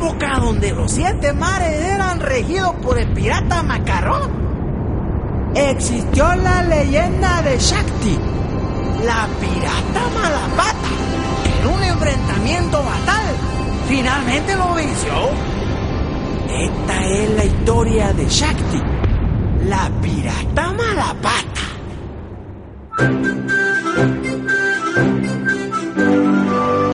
época donde los 7 mares eran regidos por el pirata Macarrón, existió la leyenda de Shakti, la pirata Malapata, que en un enfrentamiento fatal finalmente lo venció. Esta es la historia de Shakti, la pirata Malapata.